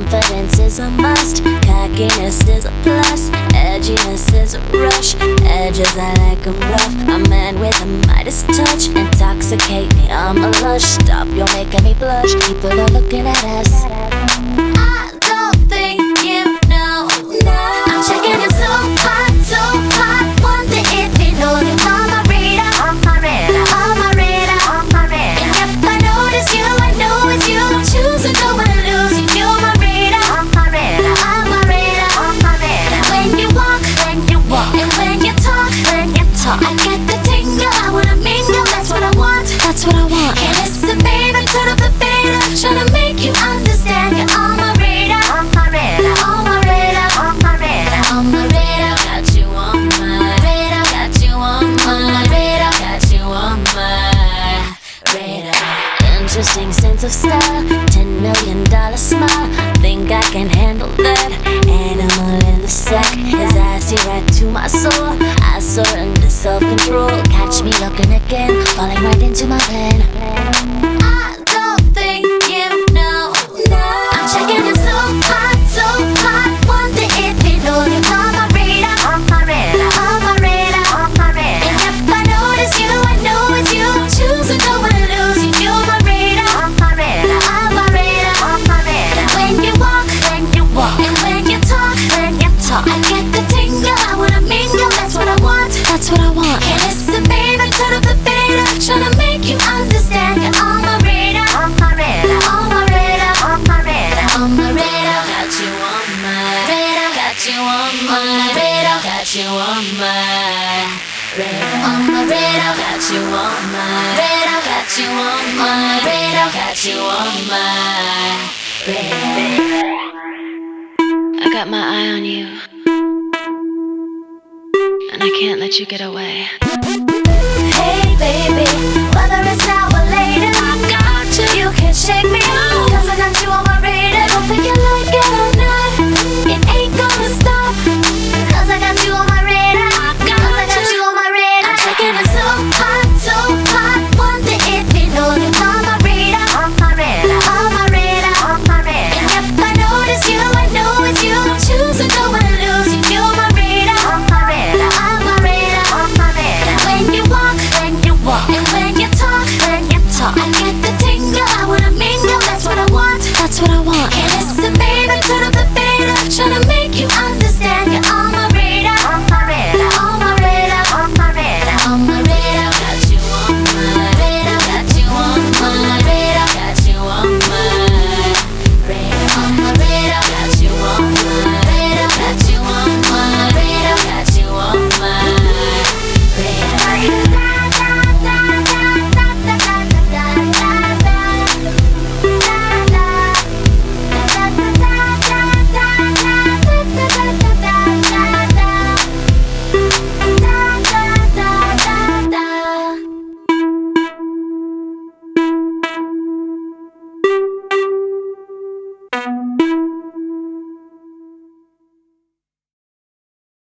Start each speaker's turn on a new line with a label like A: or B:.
A: Confidence is a must, cockiness is a plus, edginess is a rush. Edges I like 'em rough, a man with a Midas touch. Intoxicate me, I'm a lush. Stop, you're making me blush. People are looking at us. I don't think you know. I'm checking it so hot, so hot. Wonder if you know that I'm a radar, I'm a radar, I'm a radar, I'm a radar. And if I notice you, I know it's you. Don't choose or don't wanna lose you. You're my radar, I'm a radar, I'm a radar, I'm a radar. When you walk, and when you talk, I get the tingle. I wanna mingle, that's what I want, that's what I want. And listen, baby, turn up the fader, tryna make you understand. You're on my radar, on my radar, on my radar, on my radar, on my radar. Got you on my radar, got you on my radar, got you on my radar. Interesting sense of style, $10 million smile. Think I can handle that? Animal in the sack, his eyes see right to my soul. I surrender self-control. Catch me looking again, falling right into my plan. I don't think you know. I'm checking it so hot, so hot. Wonder if you know that I'm a radar, I'm a radar, I'm a radar, I'm a radar. And if I notice you, I know it's you. Don't choose or don't wanna lose you. You're my radar, I'm a radar, I'm a radar, I'm a radar. When you walk, and when you talk, I get the tingle. I wanna mingle, that's what I want, that's what I want. And listen, baby, turn up the fader, tryna make you understand. You're on my radar, on my radar, on my radar, on my radar, on my radar. Got you on my radar, got you on my radar, got you on my radar, on my radar. Got you on my radar, got you on my radar, got you on my radar. I got my eye on you, and I can't let you get away. Hey baby, whether it's now or later, I got you. You can't shake me out, 'cause I got you on my radar. Don't think you like it or not, it ain't gonna stop, 'cause I got you on my radar, 'cause I got you on my radar. I'm checking it so hot, so hot. Wonder if you know that I'm a radar, I'm a radar, I'm a radar, I'm a radar. And if I notice you, I know it's you. Don't choose or don't wanna lose you. You're my radar, I'm a radar, I'm a radar, I'm a radar. When you walk, and when you talk, I get the tingle. I wanna mingle, that's what I want, that's what I want. And listen, baby,